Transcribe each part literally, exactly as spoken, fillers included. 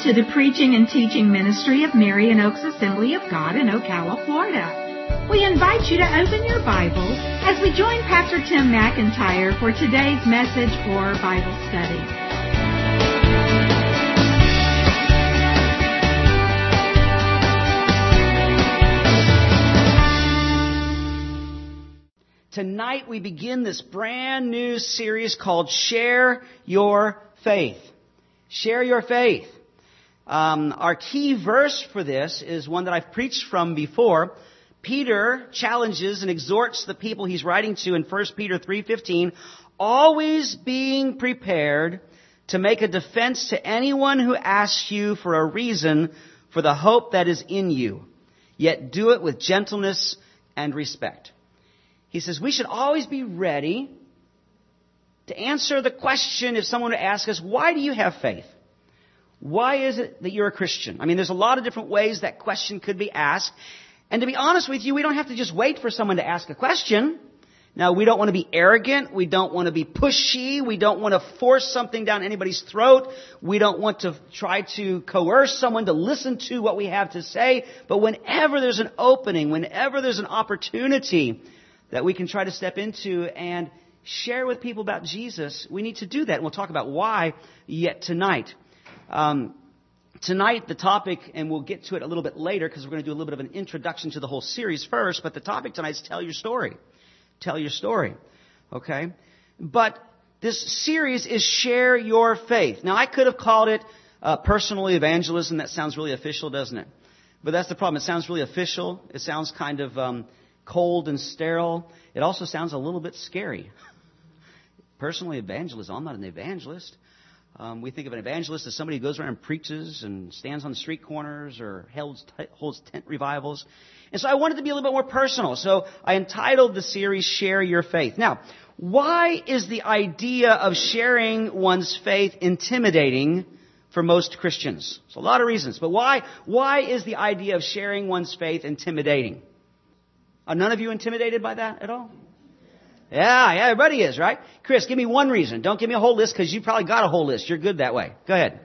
to the preaching and teaching ministry of Marion Oaks Assembly of God in Ocala, Florida. We invite you to open your Bible as we join Pastor Tim McIntyre for today's message or Bible study. Tonight we begin this brand new series called Share Your Faith. Share Your Faith. Um, our key verse for this is one that I've preached from before. Peter challenges and exhorts the people he's writing to in First Peter three fifteen, always being prepared to make a defense to anyone who asks you for a reason for the hope that is in you, yet do it with gentleness and respect. He says we should always be ready to answer the question if someone would ask us, why do you have faith? Why is it that you're a Christian? I mean, there's a lot of different ways that question could be asked. And to be honest with you, we don't have to just wait for someone to ask a question. Now, we don't want to be arrogant. We don't want to be pushy. We don't want to force something down anybody's throat. We don't want to try to coerce someone to listen to what we have to say. But whenever there's an opening, whenever there's an opportunity that we can try to step into and share with people about Jesus, we need to do that. And we'll talk about why yet tonight. Um, tonight, the topic, and we'll get to it a little bit later because we're going to do a little bit of an introduction to the whole series first, but the topic tonight is tell your story. Tell your story. Okay? But this series is share your faith. Now, I could have called it uh, personal evangelism. That sounds really official, doesn't it? But that's the problem. It sounds really official. It sounds kind of um, cold and sterile. It also sounds a little bit scary. Personal evangelism. I'm not an evangelist. Um, we think of an evangelist as somebody who goes around and preaches and stands on the street corners or holds, t- holds tent revivals. And so I wanted to be a little bit more personal. So I entitled the series, Share Your Faith. Now, why is the idea of sharing one's faith intimidating for most Christians? There's a lot of reasons. But why, why is the idea of sharing one's faith intimidating? Are none of you intimidated by that at all? Yeah, yeah, everybody is, right? Chris, give me one reason. Don't give me a whole list because you probably got a whole list. You're good that way. Go ahead.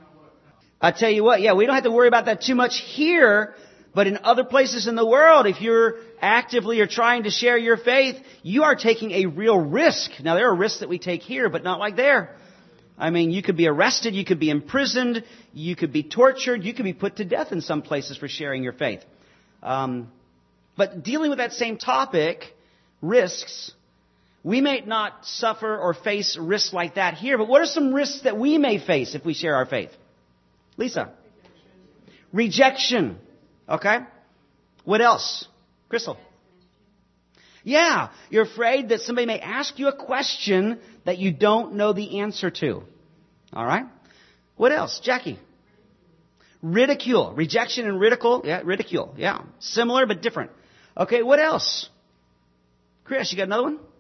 I tell you what, yeah, we don't have to worry about that too much here, but in other places in the world, if you're actively or trying to share your faith, you are taking a real risk. Now, there are risks that we take here, but not like there. I mean, you could be arrested, you could be imprisoned, you could be tortured, you could be put to death in some places for sharing your faith. Um, but dealing with that same topic, risks, we may not suffer or face risks like that here, but what are some risks that we may face if we share our faith? Lisa? Rejection. Okay. What else? Crystal? Yeah, you're afraid that somebody may ask you a question that you don't know the answer to. All right. What else? Jackie? Ridicule. Rejection and ridicule. Yeah, ridicule. Yeah. Similar but different. Okay, what else? Chris, you got another one?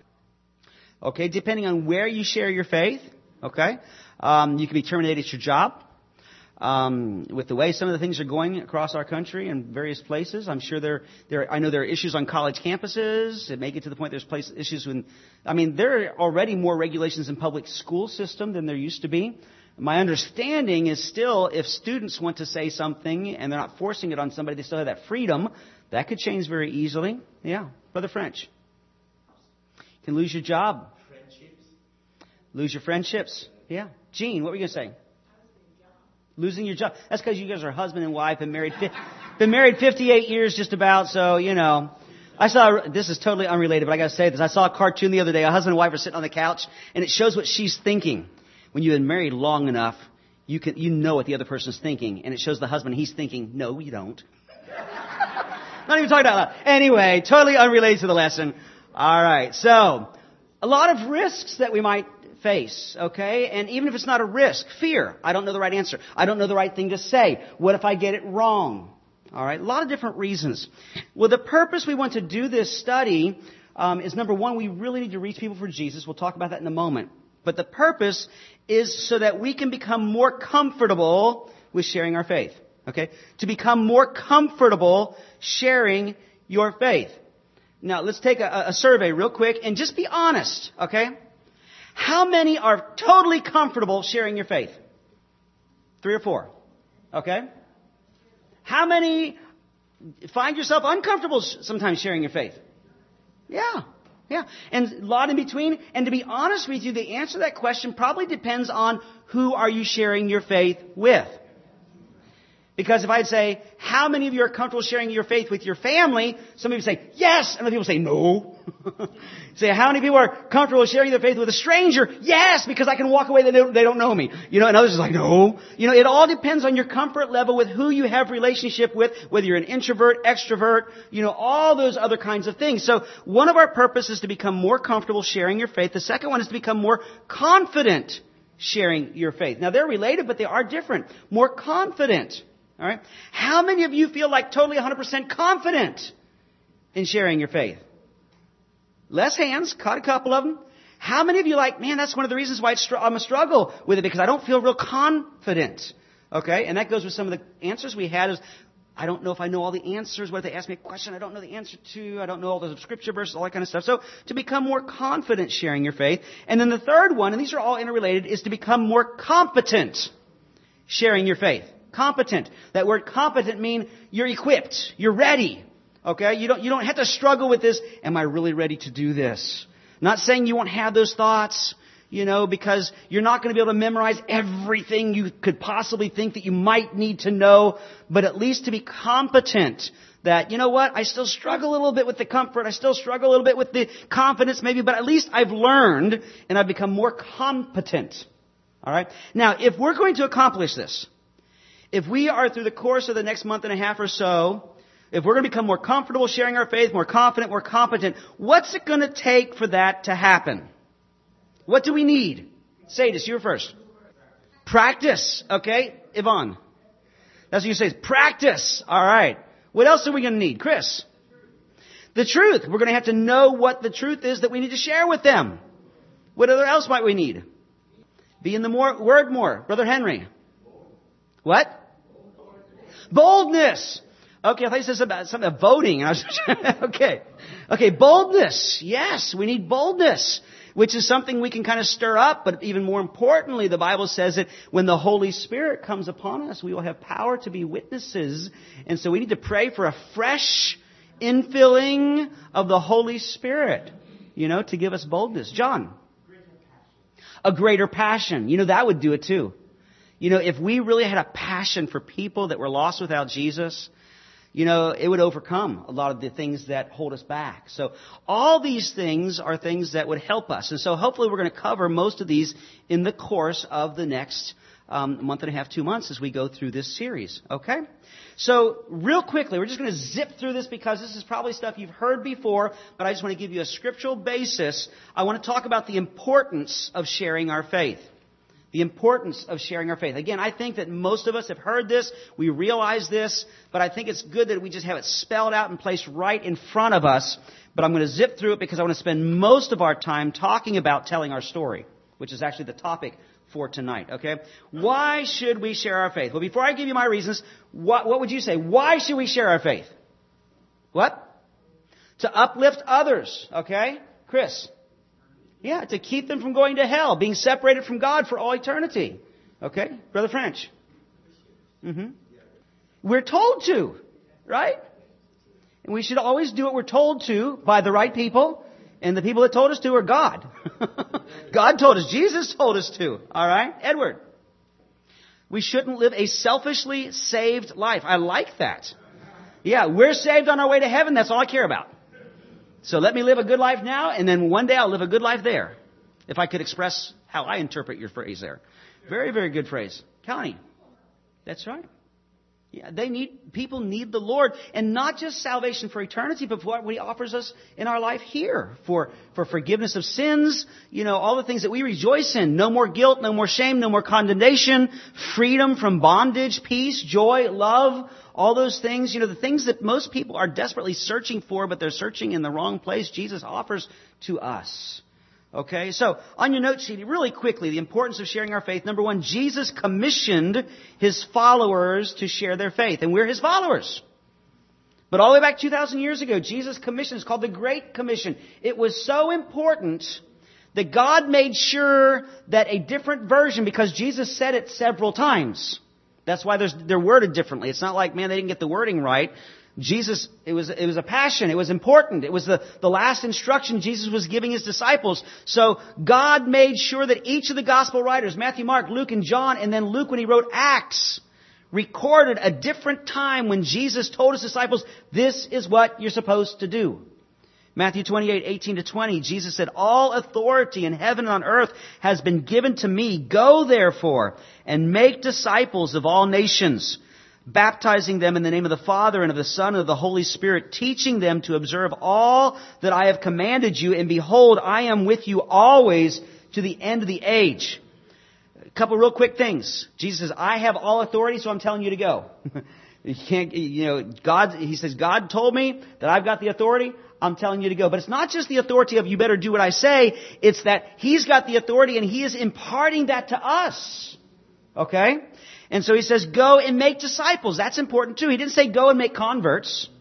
Okay, depending on where you share your faith, okay, um, you can be terminated at your job. Um, with the way some of the things are going across our country and various places, I'm sure there, there, I know there are issues on college campuses. It may get to the point there's place, issues with, I mean, there are already more regulations in public school system than there used to be. My understanding is still, if students want to say something and they're not forcing it on somebody, they still have that freedom. That could change very easily. Yeah, Brother French. You can lose your job. Friendships. Lose your friendships. Yeah. Gene, what were you going to say? Losing your job. That's because you guys are husband and wife and married, been married fifty-eight years just about. So, you know, I saw, this is totally unrelated, but I got to say this. I saw a cartoon the other day. A husband and wife are sitting on the couch and it shows what she's thinking. When you've been married long enough, you can, you know what the other person's thinking. And it shows the husband, he's thinking, no, you don't. Not even talking about that. Anyway, totally unrelated to the lesson. All right. So, a lot of risks that we might face, okay? And even if it's not a risk, fear. I don't know the right answer. I don't know the right thing to say. What if I get it wrong? All right. A lot of different reasons. Well, the purpose we want to do this study um, is, number one, we really need to reach people for Jesus. We'll talk about that in a moment. But the purpose is so that we can become more comfortable with sharing our faith. Okay? To become more comfortable sharing your faith. Now, let's take a, a survey real quick and just be honest, okay? How many are totally comfortable sharing your faith? Three or four. Okay? How many find yourself uncomfortable sometimes sharing your faith? Yeah. Yeah. And a lot in between. And to be honest with you, the answer to that question probably depends on who are you sharing your faith with. Because if I'd say, how many of you are comfortable sharing your faith with your family? Some people say, yes. And other people say, no. Say, how many people are comfortable sharing their faith with a stranger? Yes, because I can walk away, they don't, they don't know me. You know, and others are like, no. You know, it all depends on your comfort level with who you have relationship with, whether you're an introvert, extrovert, you know, all those other kinds of things. So one of our purposes is to become more comfortable sharing your faith. The second one is to become more confident sharing your faith. Now they're related, but they are different. More confident. All right. How many of you feel like totally one hundred percent confident in sharing your faith? Less hands. Caught a couple of them. How many of you like, man, that's one of the reasons why I'm a struggle with it, because I don't feel real confident. Okay. And that goes with some of the answers we had is, I don't know if I know all the answers. What if they ask me a question I don't know the answer to? I don't know all the scripture verses, all that kind of stuff. So to become more confident sharing your faith. And then the third one, and these are all interrelated, is to become more competent sharing your faith. Competent. That word competent means you're equipped. You're ready. Okay? You don't, you don't have to struggle with this. Am I really ready to do this? Not saying you won't have those thoughts, you know, because you're not going to be able to memorize everything you could possibly think that you might need to know, but at least to be competent. That, you know what, I still struggle a little bit with the comfort, I still struggle a little bit with the confidence maybe, but at least I've learned and I've become more competent. Alright? Now, if we're going to accomplish this, if we are through the course of the next month and a half or so, if we're going to become more comfortable sharing our faith, more confident, more competent, what's it going to take for that to happen? What do we need? Say this, you're first. Practice, okay? Yvonne. That's what you say, practice. All right. What else are we going to need? Chris. The truth. We're going to have to know what the truth is that we need to share with them. What other else might we need? Be in the more, word more. Brother Henry. What? Boldness. Okay, I thought you said something about, something about voting. I was, okay. Okay, boldness. Yes, we need boldness, which is something we can kind of stir up. But even more importantly, the Bible says that when the Holy Spirit comes upon us, we will have power to be witnesses. And so we need to pray for a fresh infilling of the Holy Spirit, you know, to give us boldness. John. A greater passion. You know, that would do it too. You know, if we really had a passion for people that were lost without Jesus, you know, it would overcome a lot of the things that hold us back. So all these things are things that would help us. And so hopefully we're going to cover most of these in the course of the next um, month and a half, two months as we go through this series. Okay? So real quickly, we're just going to zip through this because this is probably stuff you've heard before, but I just want to give you a scriptural basis. I want to talk about the importance of sharing our faith. The importance of sharing our faith. Again, I think that most of us have heard this. We realize this. But I think it's good that we just have it spelled out and placed right in front of us. But I'm going to zip through it because I want to spend most of our time talking about telling our story, which is actually the topic for tonight. Okay? Why should we share our faith? Well, before I give you my reasons, what, what would you say? Why should we share our faith? What? To uplift others. Okay? Chris? Yeah, to keep them from going to hell, being separated from God for all eternity. Okay? Brother French? Mm-hmm. We're told to, right? And we should always do what we're told to by the right people. And the people that told us to are God. God told us. Jesus told us to. All right? Edward? We shouldn't live a selfishly saved life. I like that. Yeah, we're saved on our way to heaven. That's all I care about. So let me live a good life now, and then one day I'll live a good life there. If I could express how I interpret your phrase there. Very, very good phrase. Connie. That's right. Yeah, they need, people need the Lord, and not just salvation for eternity, but what He offers us in our life here. For, for forgiveness of sins, you know, all the things that we rejoice in. No more guilt, no more shame, no more condemnation, freedom from bondage, peace, joy, love, all those things, you know, the things that most people are desperately searching for, but they're searching in the wrong place, Jesus offers to us. Okay, so on your note sheet, really quickly, the importance of sharing our faith. Number one, Jesus commissioned His followers to share their faith, and we're His followers. But all the way back two thousand years ago, Jesus' commission is called the Great Commission. It was so important that God made sure that a different version, because Jesus said it several times, That's why there's, they're worded differently. It's not like, man, they didn't get the wording right. Jesus, it was, it was a passion. It was important. It was the, the last instruction Jesus was giving His disciples. So God made sure that each of the gospel writers, Matthew, Mark, Luke, and John, and then Luke when he wrote Acts, recorded a different time when Jesus told His disciples, this is what you're supposed to do. Matthew twenty-eight, eighteen to twenty, Jesus said, all authority in heaven and on earth has been given to me. Go therefore and make disciples of all nations, baptizing them in the name of the Father and of the Son and of the Holy Spirit, teaching them to observe all that I have commanded you. And behold, I am with you always to the end of the age. A couple real quick things. Jesus says, I have all authority, so I'm telling you to go. You can't, you know, God, He says, God told me that I've got the authority. I'm telling you to go. But it's not just the authority of you better do what I say. It's that He's got the authority and He is imparting that to us. Okay? And so He says, go and make disciples. That's important too. He didn't say go and make converts.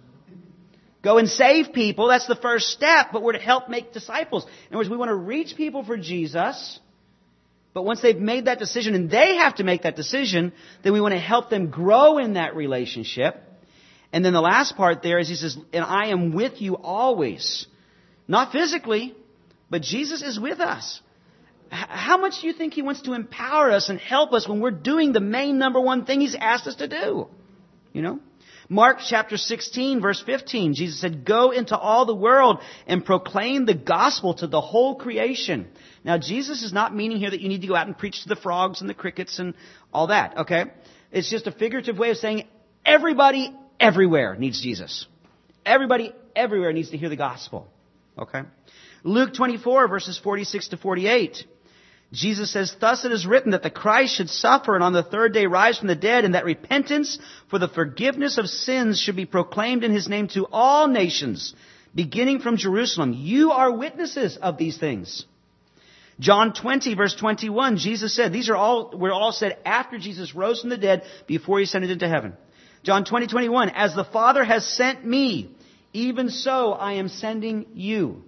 Go and save people. That's the first step. But we're to help make disciples. In other words, we want to reach people for Jesus. But once they've made that decision, and they have to make that decision, then we want to help them grow in that relationship. And then the last part there is He says, and I am with you always. Not physically, but Jesus is with us. How much do you think He wants to empower us and help us when we're doing the main number one thing He's asked us to do? You know? Mark chapter sixteen, verse fifteen, Jesus said, go into all the world and proclaim the gospel to the whole creation. Now, Jesus is not meaning here that you need to go out and preach to the frogs and the crickets and all that, okay? It's just a figurative way of saying everybody everywhere needs Jesus. Everybody everywhere needs to hear the gospel. Okay? Luke twenty-four, verses forty-six to forty-eight. Jesus says, thus it is written that the Christ should suffer and on the third day rise from the dead, and that repentance for the forgiveness of sins should be proclaimed in His name to all nations, beginning from Jerusalem. You are witnesses of these things. John twenty, verse twenty-one, Jesus said, these are all, were all said after Jesus rose from the dead, before He ascended into heaven. John twenty, twenty-one, as the Father has sent me, even so I am sending you.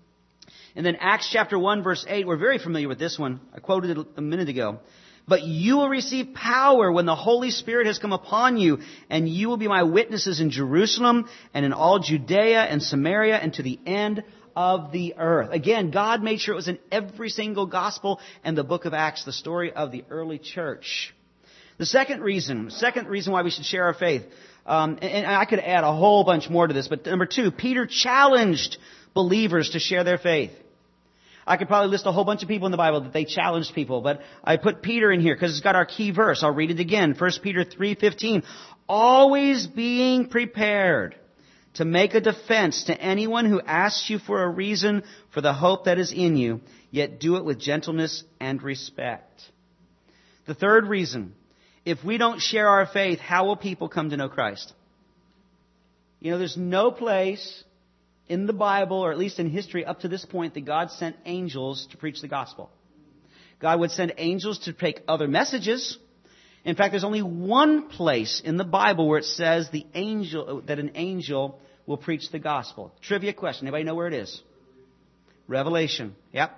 And then Acts chapter one, verse eight, we're very familiar with this one. I quoted it a minute ago. But you will receive power when the Holy Spirit has come upon you, and you will be my witnesses in Jerusalem and in all Judea and Samaria and to the end of the earth. Again, God made sure it was in every single gospel and the book of Acts, the story of the early church. The second reason, second reason why we should share our faith, um, and, and I could add a whole bunch more to this, but number two, Peter challenged believers to share their faith. I could probably list a whole bunch of people in the Bible that they challenged people, but I put Peter in here because it's got our key verse. I'll read it again. First Peter three fifteen. Always being prepared to make a defense to anyone who asks you for a reason for the hope that is in you, yet do it with gentleness and respect. The third reason, if we don't share our faith, how will people come to know Christ? You know, there's no place in the Bible, or at least in history up to this point, that God sent angels to preach the gospel. God would send angels to take other messages. In fact, there's only one place in the Bible where it says the angel that an angel will preach the gospel. Trivia question. Anybody know where it is? Revelation. Yep.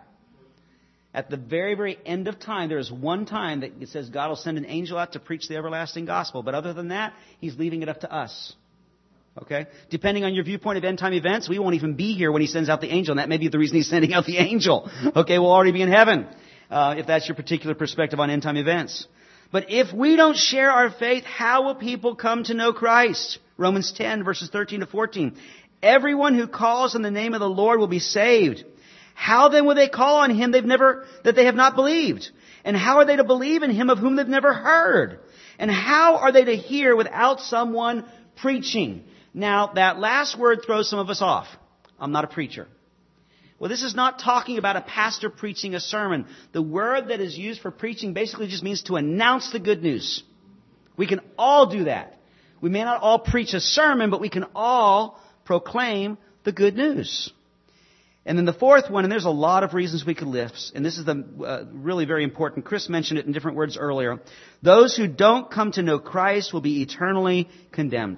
At the very, very end of time, there is one time that it says God will send an angel out to preach the everlasting gospel. But other than that, He's leaving it up to us. Okay? Depending on your viewpoint of end-time events, we won't even be here when He sends out the angel. And that may be the reason He's sending out the angel. Okay? We'll already be in heaven. Uh, if that's your particular perspective on end-time events. But if we don't share our faith, how will people come to know Christ? Romans ten, verses thirteen to fourteen. Everyone who calls on the name of the Lord will be saved. How then will they call on Him they've never, that they have not believed? And how are they to believe in Him of whom they've never heard? And how are they to hear without someone preaching? Now, that last word throws some of us off. I'm not a preacher. Well, this is not talking about a pastor preaching a sermon. The word that is used for preaching basically just means to announce the good news. We can all do that. We may not all preach a sermon, but we can all proclaim the good news. And then the fourth one, and there's a lot of reasons we could list, and this is the uh, really very important. Chris mentioned it in different words earlier. Those who don't come to know Christ will be eternally condemned.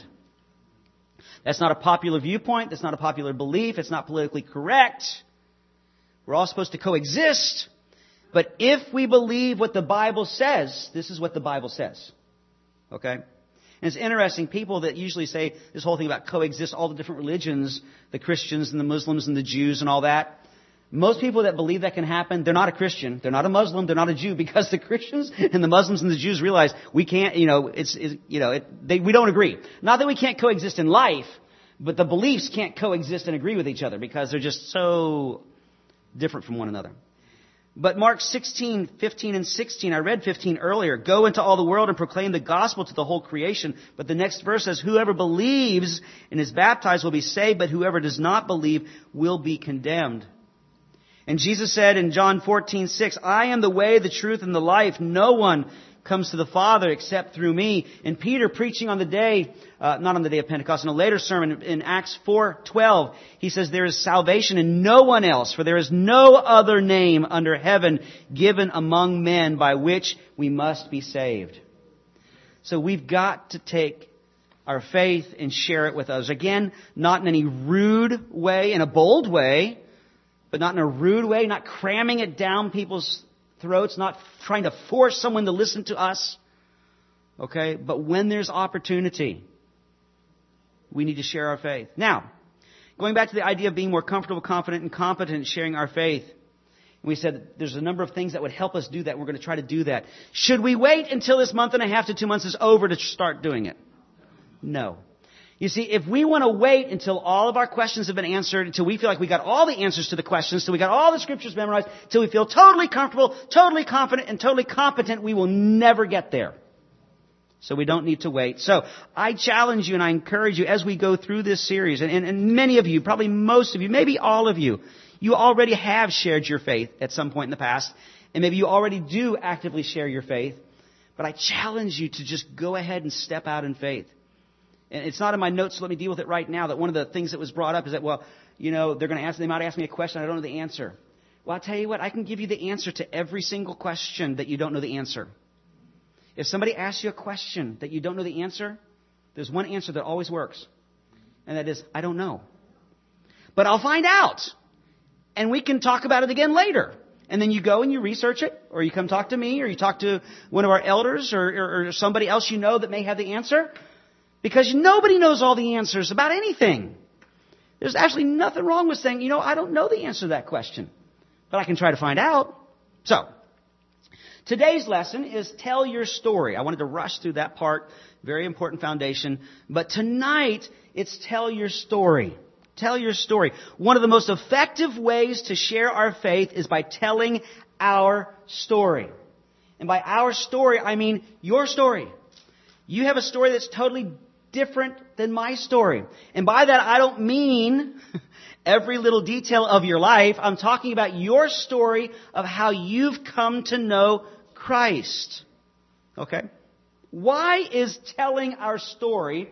That's not a popular viewpoint. That's not a popular belief. It's not politically correct. We're all supposed to coexist. But if we believe what the Bible says, this is what the Bible says. Okay? And it's interesting, people that usually say this whole thing about coexist, all the different religions, the Christians and the Muslims and the Jews and all that, most people that believe that can happen, they're not a Christian, they're not a Muslim, they're not a Jew, because the Christians and the Muslims and the Jews realize we can't, you know, it's, it's you know, it, they, we don't agree. Not that we can't coexist in life, but the beliefs can't coexist and agree with each other because they're just so different from one another. But Mark sixteen, fifteen and sixteen, I read fifteen earlier, go into all the world and proclaim the gospel to the whole creation. But the next verse says, whoever believes and is baptized will be saved, but whoever does not believe will be condemned. And Jesus said in John fourteen six, I am the way, the truth, and the life. No one comes to the Father except through me. And Peter, preaching on the day, uh, not on the day of Pentecost, in a later sermon in Acts four twelve, he says, there is salvation in no one else, for there is no other name under heaven given among men by which we must be saved. So we've got to take our faith and share it with others. Again, not in any rude way, in a bold way, but not in a rude way, not cramming it down people's throats, not trying to force someone to listen to us. Okay? But when there's opportunity, we need to share our faith. Now, going back to the idea of being more comfortable, confident, and competent in sharing our faith, we said there's a number of things that would help us do that. We're going to try to do that. Should we wait until this month and a half to two months is over to start doing it? No. You see, if we want to wait until all of our questions have been answered, until we feel like we got all the answers to the questions, until we got all the scriptures memorized, until we feel totally comfortable, totally confident, and totally competent, we will never get there. So we don't need to wait. So I challenge you and I encourage you as we go through this series, and, and, and many of you, probably most of you, maybe all of you, you already have shared your faith at some point in the past, and maybe you already do actively share your faith, but I challenge you to just go ahead and step out in faith. And it's not in my notes, so let me deal with it right now, that one of the things that was brought up is that, well, you know, they're going to ask, they might ask me a question, I don't know the answer. Well, I'll tell you what, I can give you the answer to every single question that you don't know the answer. If somebody asks you a question that you don't know the answer, there's one answer that always works. And that is, I don't know. But I'll find out. And we can talk about it again later. And then you go and you research it, or you come talk to me, or you talk to one of our elders, or, or, or somebody else you know that may have the answer. Because nobody knows all the answers about anything. There's actually nothing wrong with saying, you know, I don't know the answer to that question, but I can try to find out. So, today's lesson is tell your story. I wanted to rush through that part. Very important foundation. But tonight, it's tell your story. Tell your story. One of the most effective ways to share our faith is by telling our story. And by our story, I mean your story. You have a story that's totally different than my story. And by that, I don't mean every little detail of your life. I'm talking about your story of how you've come to know Christ. Okay? Why is telling our story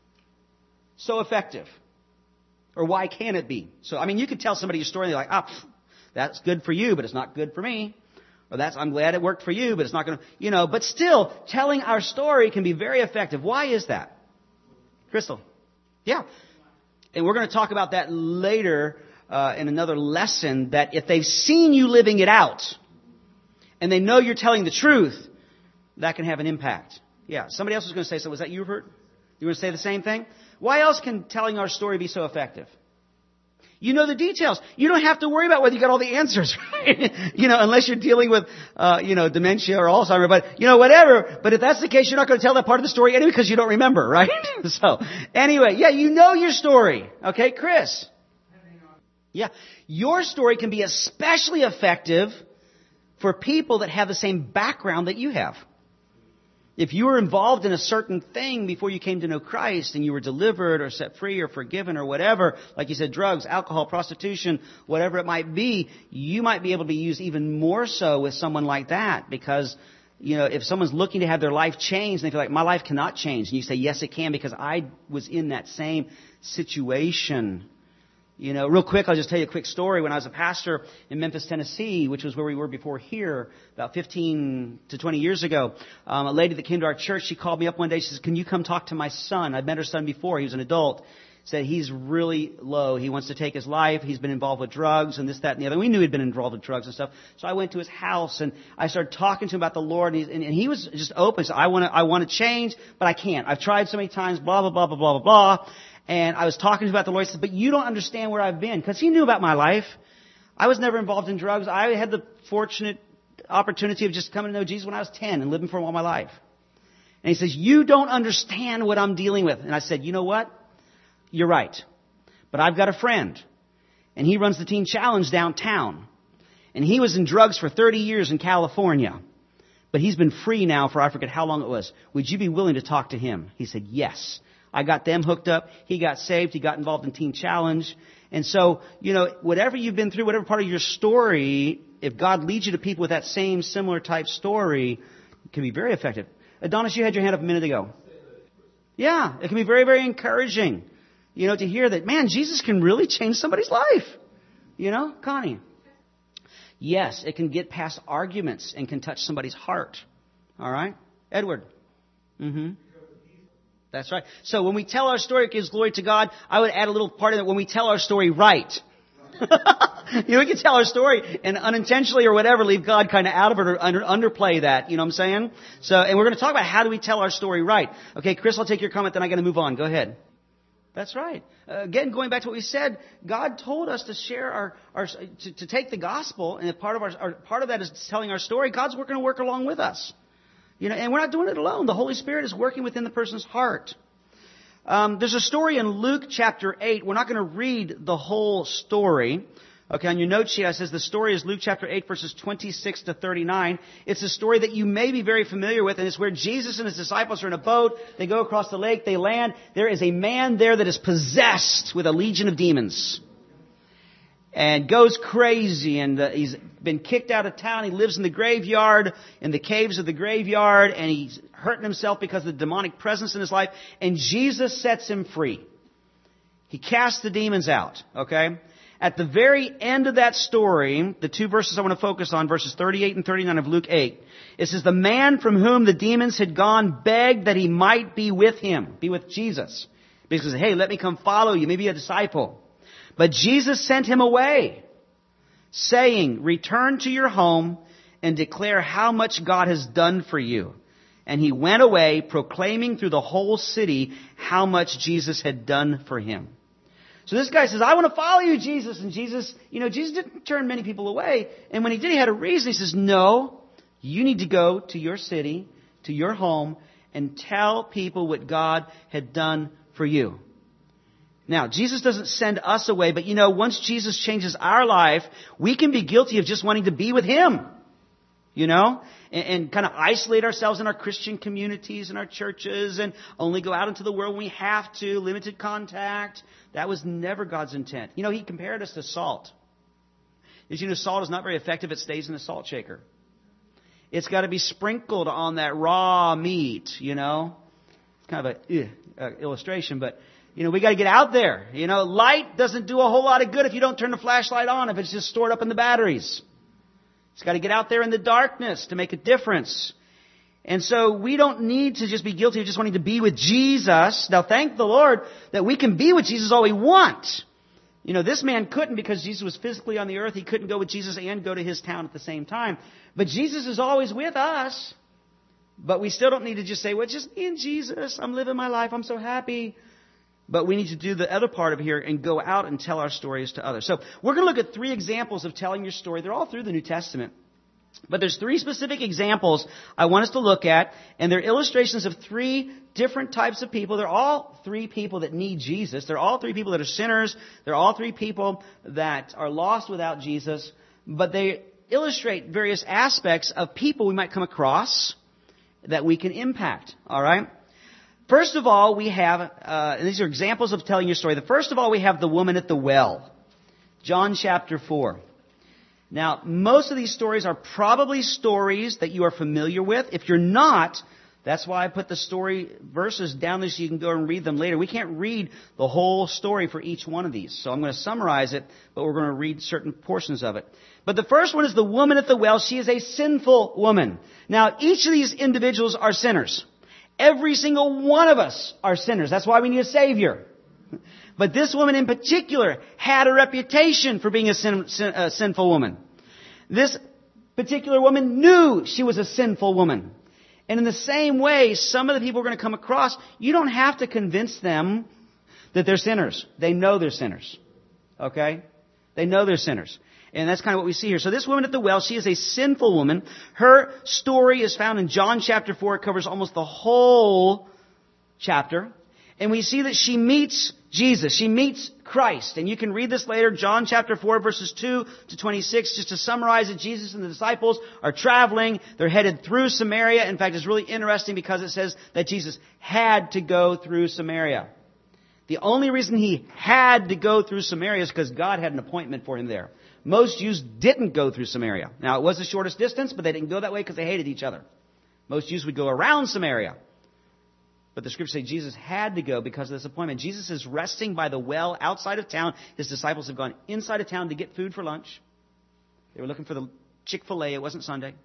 so effective? Or why can it be? So, I mean, you could tell somebody your story and they're like, ah, oh, that's good for you, but it's not good for me. Or that's, I'm glad it worked for you, but it's not going to, you know, but still, telling our story can be very effective. Why is that? Crystal? Yeah. And we're going to talk about that later uh, in another lesson, that if they've seen you living it out, and they know you're telling the truth, that can have an impact. Yeah. Somebody else was going to say something. Was that you, Bert? You want to say the same thing? Why else can telling our story be so effective? You know the details. You don't have to worry about whether you got all the answers, right? You know, unless you're dealing with, uh, you know, dementia or Alzheimer's, but, you know, whatever. But if that's the case, you're not going to tell that part of the story anyway because you don't remember, right? So, anyway, yeah, you know your story. Okay, Chris? Yeah, your story can be especially effective for people that have the same background that you have. If you were involved in a certain thing before you came to know Christ and you were delivered or set free or forgiven or whatever, like you said, drugs, alcohol, prostitution, whatever it might be, you might be able to be used even more so with someone like that because, you know, if someone's looking to have their life changed and they feel like my life cannot change, and you say, yes, it can because I was in that same situation. You know, real quick, I'll just tell you a quick story. When I was a pastor in Memphis, Tennessee, which was where we were before here, about fifteen to twenty years ago, um, a lady that came to our church, she called me up one day. She says, can you come talk to my son? I'd met her son before. He was an adult. said he's really low. He wants to take his life. He's been involved with drugs and this, that, and the other. We knew he'd been involved with drugs and stuff. So I went to his house and I started talking to him about the Lord. And he, and, and he was just open. So I want to, I want to change, but I can't. I've tried so many times, blah, blah, blah, blah, blah, blah, blah. And I was talking to him about the Lord. He said, but you don't understand where I've been. Because he knew about my life. I was never involved in drugs. I had the fortunate opportunity of just coming to know Jesus when I was ten and living for him all my life. And he says, you don't understand what I'm dealing with. And I said, you know what? You're right. But I've got a friend. And he runs the Teen Challenge downtown. And he was in drugs for thirty years in California. But he's been free now for I forget how long it was. Would you be willing to talk to him? He said, yes. I got them hooked up. He got saved. He got involved in Teen Challenge. And so, you know, whatever you've been through, whatever part of your story, if God leads you to people with that same similar type story, it can be very effective. Adonis, you had your hand up a minute ago. Yeah, it can be very, very encouraging, you know, to hear that, man, Jesus can really change somebody's life. You know, Connie. Yes, it can get past arguments and can touch somebody's heart. All right? Edward. Mm-hmm. That's right. So when we tell our story, it gives glory to God. I would add a little part of it when we tell our story right. You know, we can tell our story and unintentionally or whatever leave God kind of out of it or under, underplay that. You know what I'm saying? So, and we're going to talk about how do we tell our story right. Okay, Chris, I'll take your comment, then I'm going to move on. Go ahead. That's right. Uh, again, going back to what we said, God told us to share our, our to, to take the gospel, and part of our, our part of that is telling our story. God's working to work along with us. You know, and we're not doing it alone. The Holy Spirit is working within the person's heart. Um, there's a story in Luke chapter eight. We're not going to read the whole story. Okay, on your note sheet, it says the story is Luke chapter eight, verses twenty-six to thirty-nine. It's a story that you may be very familiar with, and it's where Jesus and his disciples are in a boat. They go across the lake. They land. There is a man there that is possessed with a legion of demons. And goes crazy, and uh, he's been kicked out of town. He lives in the graveyard, in the caves of the graveyard, and he's hurting himself because of the demonic presence in his life. And Jesus sets him free. He casts the demons out, okay? At the very end of that story, the two verses I want to focus on, verses thirty-eight and thirty-nine of Luke eight, it says, the man from whom the demons had gone begged that he might be with him, be with Jesus. Because, hey, let me come follow you, maybe a disciple. But Jesus sent him away, saying, return to your home and declare how much God has done for you. And he went away, proclaiming through the whole city how much Jesus had done for him. So this guy says, I want to follow you, Jesus. And Jesus, you know, Jesus didn't turn many people away. And when he did, he had a reason. He says, no, you need to go to your city, to your home, and tell people what God had done for you. Now, Jesus doesn't send us away, but you know, once Jesus changes our life, we can be guilty of just wanting to be with him. You know, and, and kind of isolate ourselves in our Christian communities and our churches and only go out into the world when we have to, limited contact. That was never God's intent. You know, he compared us to salt. Did you know salt is not very effective? It stays in a salt shaker. It's got to be sprinkled on that raw meat, you know. It's kind of a uh, illustration, but, you know, we got to get out there. You know, light doesn't do a whole lot of good if you don't turn the flashlight on, if it's just stored up in the batteries. It's got to get out there in the darkness to make a difference. And so we don't need to just be guilty of just wanting to be with Jesus. Now, thank the Lord that we can be with Jesus all we want. You know, this man couldn't because Jesus was physically on the earth. He couldn't go with Jesus and go to his town at the same time. But Jesus is always with us. But we still don't need to just say, well, just me and Jesus. I'm living my life. I'm so happy. But we need to do the other part of here and go out and tell our stories to others. So we're going to look at three examples of telling your story. They're all through the New Testament. But there's three specific examples I want us to look at. And they're illustrations of three different types of people. They're all three people that need Jesus. They're all three people that are sinners. They're all three people that are lost without Jesus. But they illustrate various aspects of people we might come across that we can impact. All right? First of all, we have, uh, and these are examples of telling your story. The first of all, we have the woman at the well. John chapter four. Now, most of these stories are probably stories that you are familiar with. If you're not, that's why I put the story verses down there so you can go and read them later. We can't read the whole story for each one of these. So I'm going to summarize it, but we're going to read certain portions of it. But the first one is the woman at the well. She is a sinful woman. Now, each of these individuals are sinners. Every single one of us are sinners. That's why we need a Savior. But this woman in particular had a reputation for being a, sin, sin, a sinful woman. This particular woman knew she was a sinful woman. And in the same way, some of the people we're going to come across, you don't have to convince them that they're sinners. They know they're sinners. Okay? They know they're sinners. And that's kind of what we see here. So this woman at the well, she is a sinful woman. Her story is found in John chapter four. It covers almost the whole chapter. And we see that she meets Jesus. She meets Christ. And you can read this later, John chapter four, verses two to twenty-six. Just to summarize it, Jesus and the disciples are traveling. They're headed through Samaria. In fact, it's really interesting because it says that Jesus had to go through Samaria. The only reason he had to go through Samaria is because God had an appointment for him there. Most Jews didn't go through Samaria. Now, it was the shortest distance, but they didn't go that way because they hated each other. Most Jews would go around Samaria. But the scriptures say Jesus had to go because of this appointment. Jesus is resting by the well outside of town. His disciples have gone inside of town to get food for lunch. They were looking for the Chick-fil-A. It wasn't Sunday.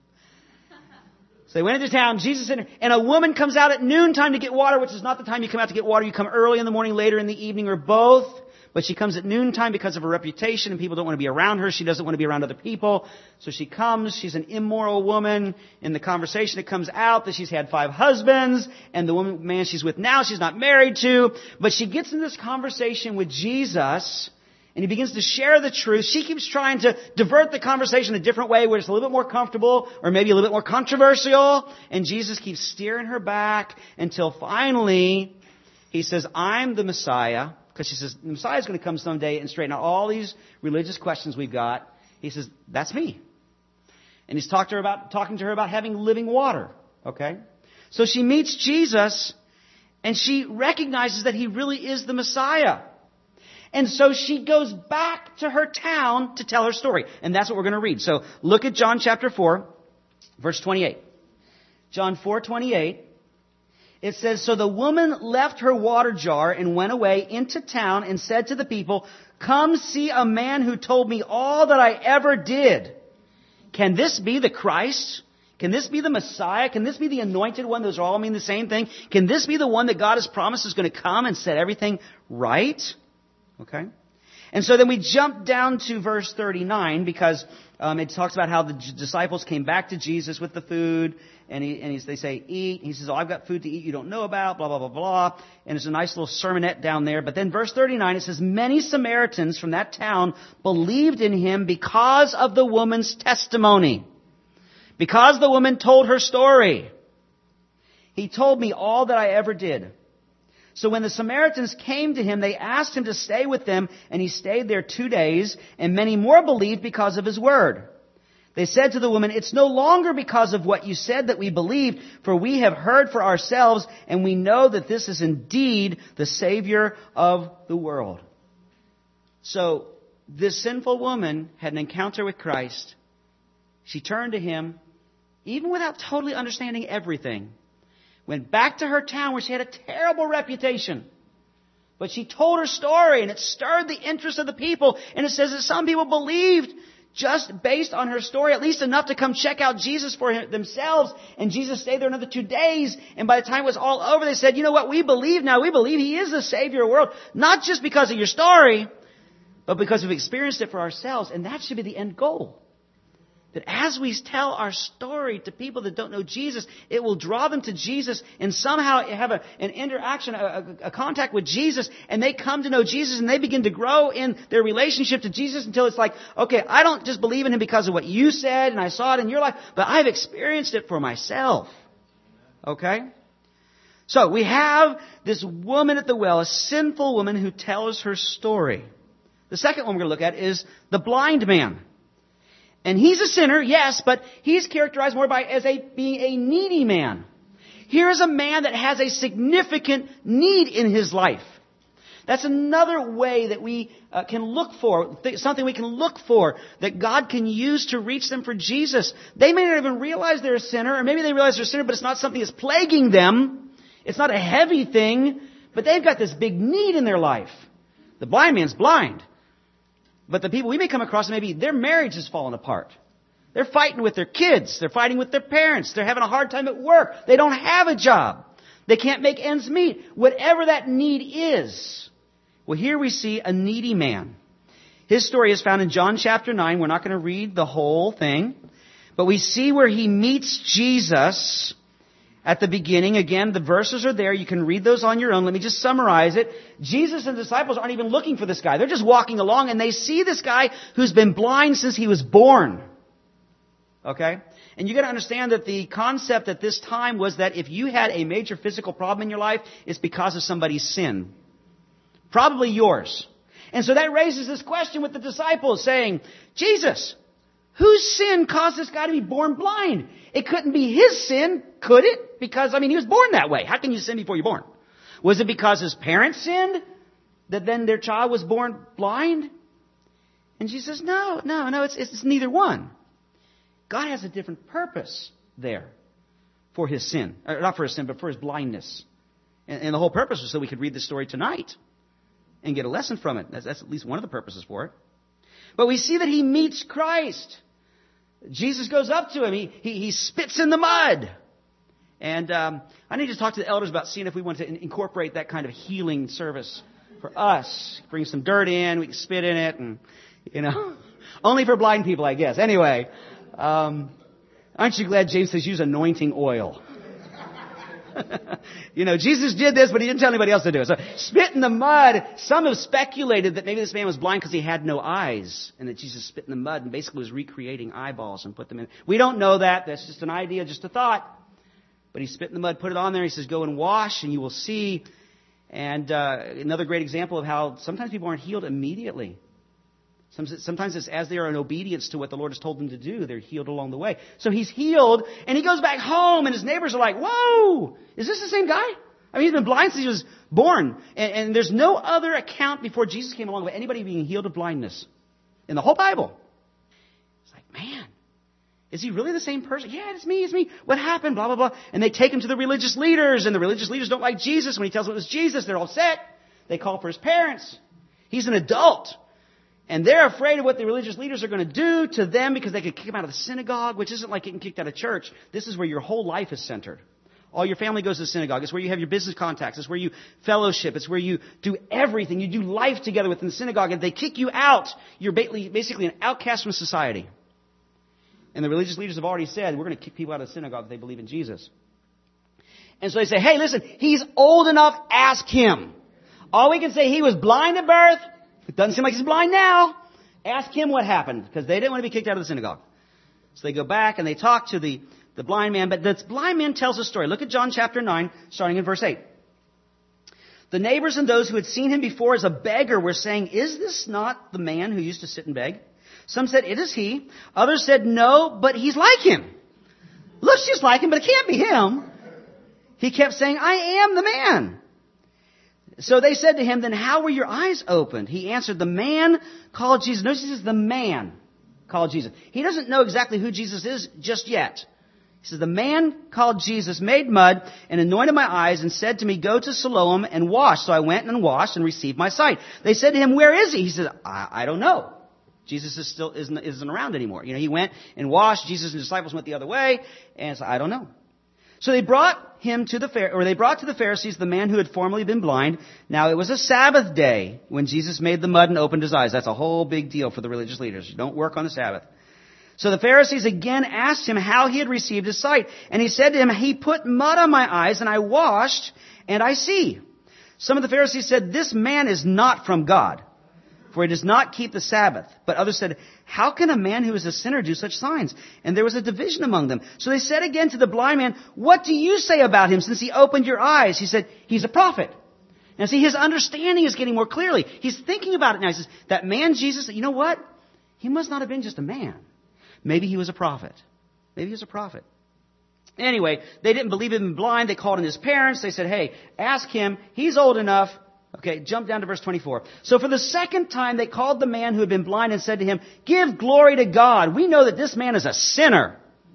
So they went into town. Jesus entered, and a woman comes out at noontime to get water, which is not the time you come out to get water. You come early in the morning, later in the evening, or both. But she comes at noontime because of her reputation, and people don't want to be around her. She doesn't want to be around other people. So she comes. She's an immoral woman. In the conversation, it comes out that she's had five husbands, and the woman, man she's with now, she's not married to. But she gets in this conversation with Jesus, and he begins to share the truth. She keeps trying to divert the conversation a different way where it's a little bit more comfortable or maybe a little bit more controversial. And Jesus keeps steering her back until finally he says, I'm the Messiah. Because she says, the Messiah is going to come someday and straighten out all these religious questions we've got. He says, that's me. And he's talked to her about, talking to her about having living water. Okay? So she meets Jesus, and she recognizes that he really is the Messiah. And so she goes back to her town to tell her story. And that's what we're going to read. So look at John chapter four, verse twenty-eight. John four twenty-eight. It says, so the woman left her water jar and went away into town and said to the people, come see a man who told me all that I ever did. Can this be the Christ? Can this be the Messiah? Can this be the anointed one? Those all mean the same thing. Can this be the one that God has promised is going to come and set everything right? Okay. And so then we jump down to verse thirty-nine because um, it talks about how the disciples came back to Jesus with the food. And, he, and he, they say, eat. He says, oh, I've got food to eat you don't know about, blah, blah, blah, blah. And there's a nice little sermonette down there. But then verse thirty-nine, it says, many Samaritans from that town believed in him because of the woman's testimony. Because the woman told her story. He told me all that I ever did. So when the Samaritans came to him, they asked him to stay with them, and he stayed there two days, and many more believed because of his word. They said to the woman, it's no longer because of what you said that we believed, for we have heard for ourselves, and we know that this is indeed the Savior of the world. So this sinful woman had an encounter with Christ. She turned to him, even without totally understanding everything. Went back to her town where she had a terrible reputation. But she told her story, and it stirred the interest of the people. And it says that some people believed just based on her story, at least enough to come check out Jesus for themselves. And Jesus stayed there another two days. And by the time it was all over, they said, you know what, we believe now. We believe he is the Savior of the world. Not just because of your story, but because we've experienced it for ourselves. And that should be the end goal. That as we tell our story to people that don't know Jesus, it will draw them to Jesus and somehow have a, an interaction, a, a, a contact with Jesus, and they come to know Jesus and they begin to grow in their relationship to Jesus until it's like, okay, I don't just believe in him because of what you said and I saw it in your life, but I've experienced it for myself. Okay? So we have this woman at the well, a sinful woman who tells her story. The second one we're going to look at is the blind man. And he's a sinner, yes, but he's characterized more by as a being a needy man. Here is a man that has a significant need in his life. That's another way that we uh, can look for, th- something we can look for, that God can use to reach them for Jesus. They may not even realize they're a sinner, or maybe they realize they're a sinner, but it's not something that's plaguing them. It's not a heavy thing, but they've got this big need in their life. The blind man's blind. But the people we may come across, maybe their marriage has fallen apart. They're fighting with their kids. They're fighting with their parents. They're having a hard time at work. They don't have a job. They can't make ends meet. Whatever that need is, Well, here we see a needy man. His story is found in John chapter nine. We're not going to read the whole thing. But we see where he meets Jesus at the beginning. Again, the verses are there. You can read those on your own. Let me just summarize it. Jesus and the disciples aren't even looking for this guy. They're just walking along and they see this guy who's been blind since he was born. Okay? And you got to understand that the concept at this time was that if you had a major physical problem in your life, it's because of somebody's sin. Probably yours. And so that raises this question with the disciples saying, Jesus, whose sin caused this guy to be born blind? It couldn't be his sin, could it? Because, I mean, he was born that way. How can you sin before you're born? Was it because his parents sinned that then their child was born blind? And Jesus says, no, no, no, it's, it's neither one. God has a different purpose there for his sin. Or not for his sin, but for his blindness. And, and the whole purpose was so we could read the story tonight and get a lesson from it. That's, that's at least one of the purposes for it. But we see that he meets Christ. Jesus goes up to him. He, he, he spits in the mud. And um, I need to talk to the elders about seeing if we want to in- incorporate that kind of healing service for us. Bring some dirt in. We can spit in it. And, you know, only for blind people, I guess. Anyway, um, aren't you glad James says use anointing oil? You know, Jesus did this, but he didn't tell anybody else to do it. So spit in the mud. Some have speculated that maybe this man was blind because he had no eyes, and that Jesus spit in the mud and basically was recreating eyeballs and put them in. We don't know that. That's just an idea, just a thought. But he spit in the mud, put it on there. He says, go and wash, and you will see. And uh, another great example of how sometimes people aren't healed immediately. Sometimes it's as they are in obedience to what the Lord has told them to do, they're healed along the way. So he's healed, and he goes back home, and his neighbors are like, whoa, is this the same guy? I mean, he's been blind since he was born. And, and there's no other account before Jesus came along of anybody being healed of blindness in the whole Bible. It's like, man, is he really the same person? Yeah, it's me, it's me. What happened? Blah, blah, blah. And they take him to the religious leaders, and the religious leaders don't like Jesus. When he tells them it was Jesus, they're all upset. They call for his parents. He's an adult. And they're afraid of what the religious leaders are going to do to them because they could kick him out of the synagogue, which isn't like getting kicked out of church. This is where your whole life is centered. All your family goes to the synagogue. It's where you have your business contacts. It's where you fellowship. It's where you do everything. You do life together within the synagogue. And if they kick you out, you're basically an outcast from society. And the religious leaders have already said, we're going to kick people out of the synagogue if they believe in Jesus. And so they say, hey, listen, he's old enough, ask him. All we can say, he was blind at birth. It doesn't seem like he's blind now. Ask him what happened, because they didn't want to be kicked out of the synagogue. So they go back and they talk to the, the blind man. But this blind man tells a story. Look at John chapter nine, starting in verse eight. The neighbors and those who had seen him before as a beggar were saying, is this not the man who used to sit and beg? Some said, it is he. Others said, no, but he's like him. Looks just like him, but it can't be him. He kept saying, I am the man. So they said to him, then how were your eyes opened? He answered, the man called Jesus. Notice he says the man called Jesus. He doesn't know exactly who Jesus is just yet. He says, the man called Jesus made mud and anointed my eyes and said to me, go to Siloam and wash. So I went and washed and received my sight. They said to him, where is he? He said, I, I don't know. Jesus is still isn't, isn't around anymore. You know, he went and washed. Jesus and the disciples went the other way. And so I don't know. So they brought him to the or they brought to the Pharisees the man who had formerly been blind. Now it was a Sabbath day when Jesus made the mud and opened his eyes. That's a whole big deal for the religious leaders. You don't work on the Sabbath. So the Pharisees again asked him how he had received his sight. And he said to him, he put mud on my eyes and I washed and I see. Some of the Pharisees said, this man is not from God, for he does not keep the Sabbath. But others said, how can a man who is a sinner do such signs? And there was a division among them. So they said again to the blind man, what do you say about him since he opened your eyes? He said, he's a prophet. Now see, his understanding is getting more clearly. He's thinking about it now. He says, that man Jesus, you know what? He must not have been just a man. Maybe he was a prophet. Maybe he was a prophet. Anyway, they didn't believe him blind. They called in his parents. They said, hey, ask him. He's old enough. Okay, jump down to verse twenty-four. So for the second time, they called the man who had been blind and said to him, give glory to God. We know that this man is a sinner.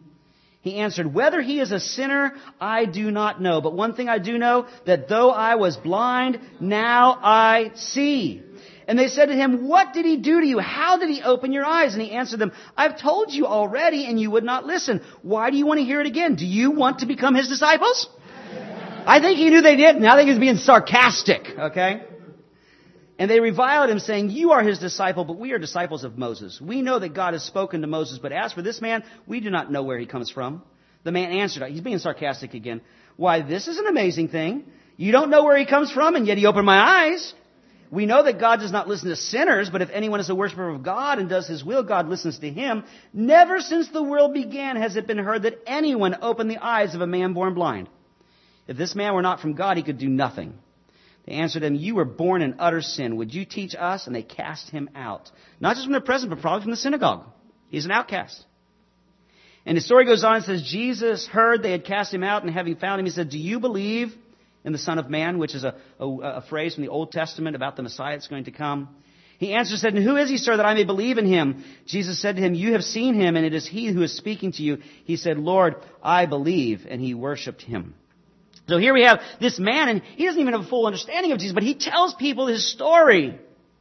He answered, whether he is a sinner, I do not know. But one thing I do know, that though I was blind, now I see. And they said to him, what did he do to you? How did he open your eyes? And he answered them, I've told you already, and you would not listen. Why do you want to hear it again? Do you want to become his disciples? I think he knew they did. Now I think he was being sarcastic, okay? And they reviled him, saying, you are his disciple, but we are disciples of Moses. We know that God has spoken to Moses, but as for this man, we do not know where he comes from. The man answered, he's being sarcastic again, why, this is an amazing thing. You don't know where he comes from, and yet he opened my eyes. We know that God does not listen to sinners, but if anyone is a worshiper of God and does his will, God listens to him. Never since the world began has it been heard that anyone opened the eyes of a man born blind. If this man were not from God, he could do nothing. They answered him, you were born in utter sin. Would you teach us? And they cast him out. Not just from the presence, but probably from the synagogue. He's an outcast. And the story goes on and says, Jesus heard they had cast him out, and having found him, he said, do you believe in the Son of Man, which is a, a, a phrase from the Old Testament about the Messiah that's going to come? He answered and said, and who is he, sir, that I may believe in him? Jesus said to him, you have seen him, and it is he who is speaking to you. He said, Lord, I believe, and he worshipped him. So here we have this man, and he doesn't even have a full understanding of Jesus, but he tells people his story.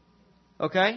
Okay?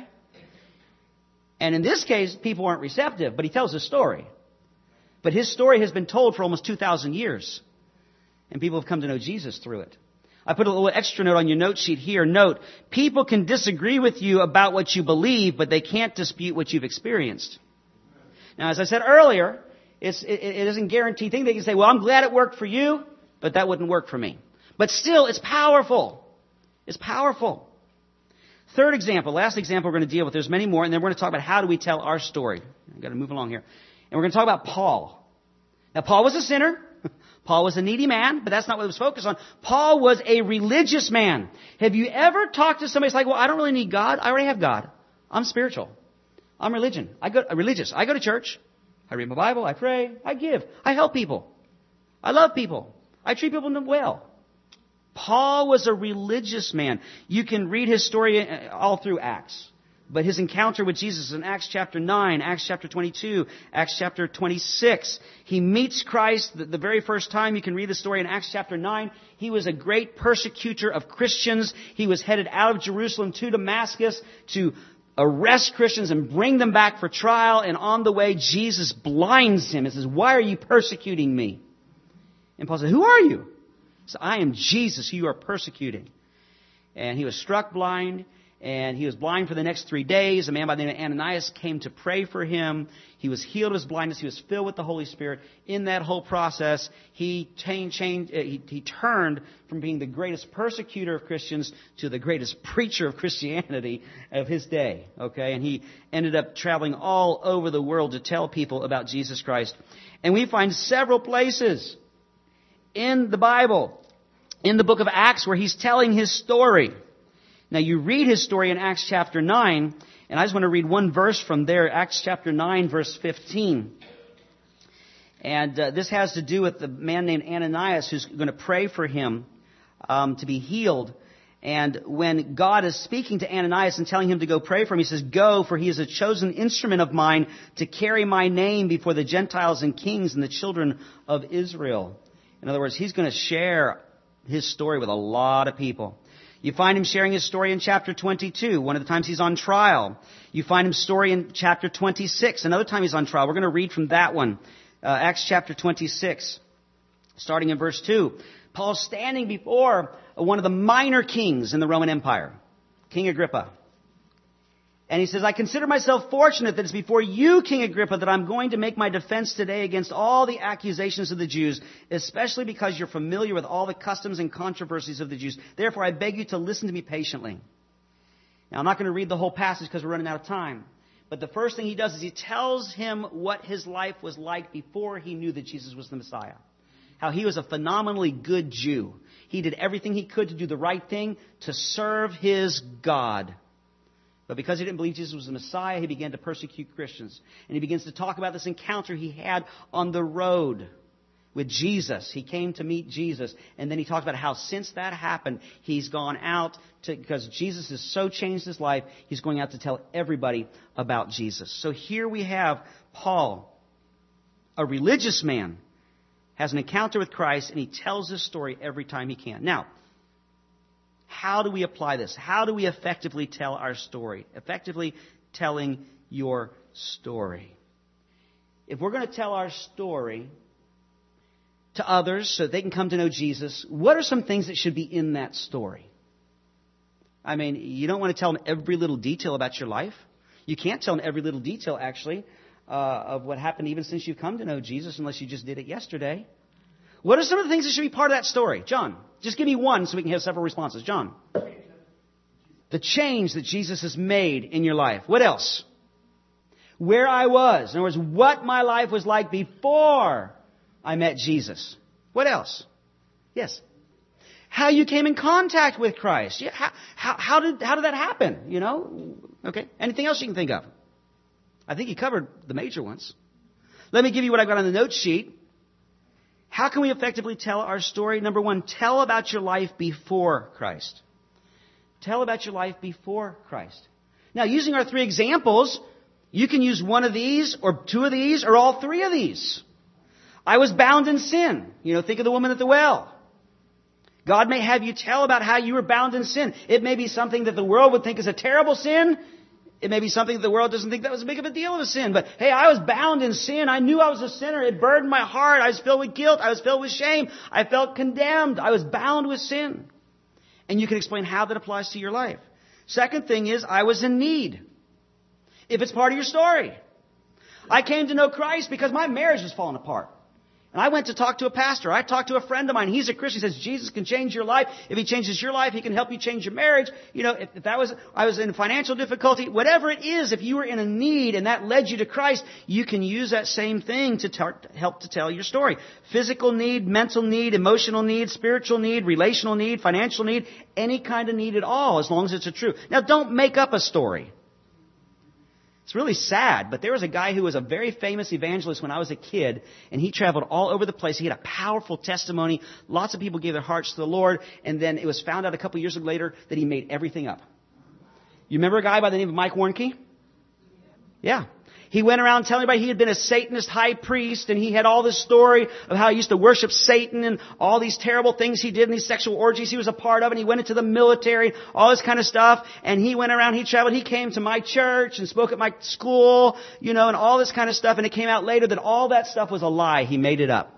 And in this case, people aren't receptive, but he tells his story. But his story has been told for almost two thousand years. And people have come to know Jesus through it. I put a little extra note on your note sheet here. Note, people can disagree with you about what you believe, but they can't dispute what you've experienced. Now, as I said earlier, it's, it, it isn't guaranteed thing. They can say, well, I'm glad it worked for you, but that wouldn't work for me. But still, it's powerful. It's powerful. Third example, last example we're going to deal with. There's many more, and then we're going to talk about how do we tell our story. I've got to move along here. And we're going to talk about Paul. Now, Paul was a sinner. Paul was a needy man, but that's not what it was focused on. Paul was a religious man. Have you ever talked to somebody who's like, well, I don't really need God. I already have God. I'm spiritual. I'm religion. I go uh, religious. I go to church. I read my Bible. I pray. I give. I help people. I love people. I treat people well. Paul was a religious man. You can read his story all through Acts. But his encounter with Jesus in Acts chapter nine, Acts chapter twenty-two, Acts chapter twenty-six. He meets Christ the, the very first time. You can read the story in Acts chapter nine. He was a great persecutor of Christians. He was headed out of Jerusalem to Damascus to arrest Christians and bring them back for trial. And on the way, Jesus blinds him and says, why are you persecuting me? And Paul said, who are you? He said, I am Jesus who you are persecuting. And he was struck blind. And he was blind for the next three days. A man by the name of Ananias came to pray for him. He was healed of his blindness. He was filled with the Holy Spirit. In that whole process, he, changed, changed, uh, he, he turned from being the greatest persecutor of Christians to the greatest preacher of Christianity of his day. Okay, and he ended up traveling all over the world to tell people about Jesus Christ. And we find several places in the Bible, in the book of Acts, where he's telling his story. Now, you read his story in Acts chapter nine, and I just want to read one verse from there, Acts chapter nine, verse fifteen. And uh, this has to do with the man named Ananias who's going to pray for him um, to be healed. And when God is speaking to Ananias and telling him to go pray for him, he says, go, for he is a chosen instrument of mine to carry my name before the Gentiles and kings and the children of Israel. In other words, he's going to share his story with a lot of people. You find him sharing his story in chapter twenty-two, one of the times he's on trial. You find him story in chapter twenty-six, another time he's on trial. We're going to read from that one, uh, Acts chapter twenty-six, starting in verse two. Paul's standing before one of the minor kings in the Roman Empire, King Agrippa. And he says, I consider myself fortunate that it's before you, King Agrippa, that I'm going to make my defense today against all the accusations of the Jews, especially because you're familiar with all the customs and controversies of the Jews. Therefore, I beg you to listen to me patiently. Now, I'm not going to read the whole passage because we're running out of time. But the first thing he does is he tells him what his life was like before he knew that Jesus was the Messiah. How he was a phenomenally good Jew. He did everything he could to do the right thing, to serve his God. But because he didn't believe Jesus was the Messiah, he began to persecute Christians. And he begins to talk about this encounter he had on the road with Jesus. He came to meet Jesus. And then he talks about how since that happened, he's gone out to, because Jesus has so changed his life, he's going out to tell everybody about Jesus. So here we have Paul, a religious man, has an encounter with Christ, and he tells this story every time he can. Now, how do we apply this? How do we effectively tell our story? Effectively telling your story. If we're going to tell our story to others so that they can come to know Jesus, what are some things that should be in that story? I mean, you don't want to tell them every little detail about your life. You can't tell them every little detail, actually, uh, of what happened even since you've come to know Jesus, unless you just did it yesterday. What are some of the things that should be part of that story? John, just give me one so we can have several responses. John. The change that Jesus has made in your life. What else? Where I was. In other words, what my life was like before I met Jesus. What else? Yes. How you came in contact with Christ. Yeah, how, how, how did how did that happen? You know? Okay. Anything else you can think of? I think you covered the major ones. Let me give you what I've got on the note sheet. How can we effectively tell our story? Number one, tell about your life before Christ. Tell about your life before Christ. Now, using our three examples, you can use one of these, or two of these, or all three of these. I was bound in sin. You know, think of the woman at the well. God may have you tell about how you were bound in sin. It may be something that the world would think is a terrible sin. It may be something that the world doesn't think that was as big of a deal of a sin. But, hey, I was bound in sin. I knew I was a sinner. It burdened my heart. I was filled with guilt. I was filled with shame. I felt condemned. I was bound with sin. And you can explain how that applies to your life. Second thing is, I was in need. If it's part of your story. I came to know Christ because my marriage was falling apart. And I went to talk to a pastor. I talked to a friend of mine. He's a Christian. He says, Jesus can change your life. If He changes your life, He can help you change your marriage. You know, if, if that was, I was in financial difficulty, whatever it is, if you were in a need and that led you to Christ, you can use that same thing to tar- help to tell your story. Physical need, mental need, emotional need, spiritual need, relational need, financial need, any kind of need at all, as long as it's a true. Now, don't make up a story. It's really sad, but there was a guy who was a very famous evangelist when I was a kid, and he traveled all over the place. He had a powerful testimony. Lots of people gave their hearts to the Lord, and then it was found out a couple years later that he made everything up. You remember a guy by the name of Mike Warnke? Yeah. He went around telling everybody he had been a Satanist high priest, and he had all this story of how he used to worship Satan and all these terrible things he did and these sexual orgies he was a part of, and he went into the military, all this kind of stuff, and he went around, he traveled, he came to my church and spoke at my school, you know, and all this kind of stuff, and it came out later that all that stuff was a lie. He made it up.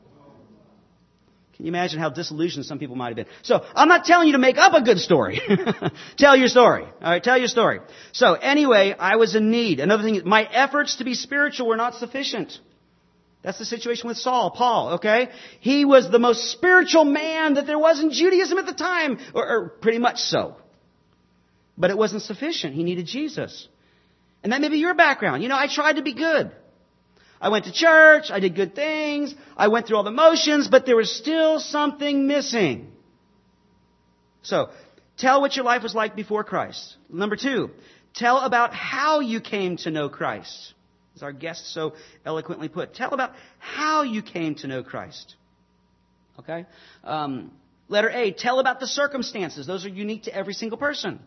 Can you imagine how disillusioned some people might have been? So, I'm not telling you to make up a good story. Tell your story. All right, tell your story. So, anyway, I was in need. Another thing, my efforts to be spiritual were not sufficient. That's the situation with Saul, Paul, okay? He was the most spiritual man that there was in Judaism at the time, or, or pretty much so. But it wasn't sufficient. He needed Jesus. And that may be your background. You know, I tried to be good. I went to church, I did good things, I went through all the motions, but there was still something missing. So, tell what your life was like before Christ. Number two, tell about how you came to know Christ. As our guest so eloquently put, tell about how you came to know Christ. Okay? Um, letter A, tell about the circumstances. Those are unique to every single person.